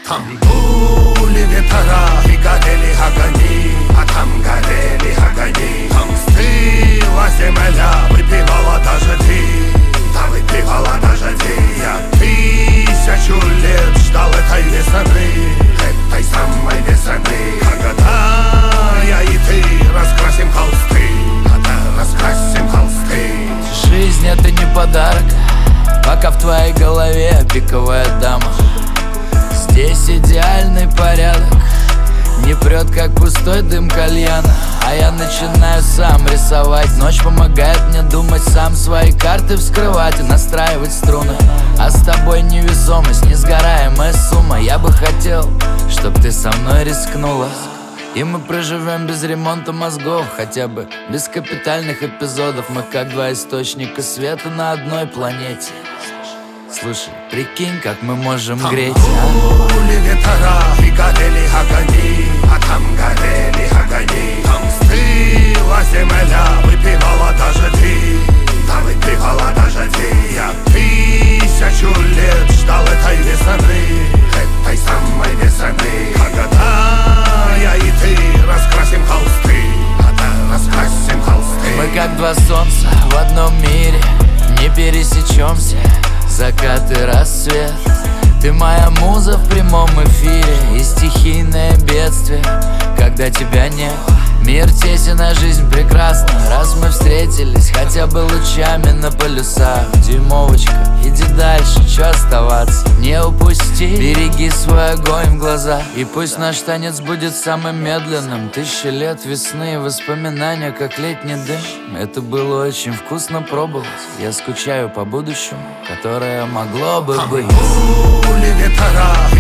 Там дули ветра и горели огни, а там горели огни. Там стыла земля, выпивала даже ты, да выпивала даже ты. Я 1000 лет ждал этой весны, этой самой весны, когда я и ты раскрасим холсты, когда раскрасим холсты. Жизнь — это не подарок, пока в твоей голове пиковая дама. Здесь идеальный порядок, не прет, как пустой дым кальяна. А я начинаю сам рисовать. Ночь помогает мне думать, сам свои карты вскрывать и настраивать струны. А с тобой невесомость, несгораемая сумма. Я бы хотел, чтоб ты со мной рискнула, и мы проживем без ремонта мозгов, хотя бы без капитальных эпизодов. Мы как два источника света на одной планете. Слушай, прикинь, как мы можем греть. Дули ветра и горели огни, а там горели огни. Там стыла земля, выпивала даже ты, да выпивала даже ты. Я 1000 лет ждал этой весны, этой самой весны, когда я и ты раскрасим холсты, когда раскрасим холсты. Мы как два солнца в одном мире, не пересечемся, закат и рассвет. Ты моя муза в прямом эфире, и стихийное бедствие, когда тебя нет. Мир тесен, а жизнь прекрасна, раз мы встретились хотя бы лучами на полюсах. Дюймовочка, иди дальше, чё оставаться? Не упусти, береги свой огонь в глаза, и пусть наш танец будет самым медленным. 1000 лет весны и воспоминания, как летний дым. Это было очень вкусно пробовать. Я скучаю по будущему, которое могло бы быть. Дули ветра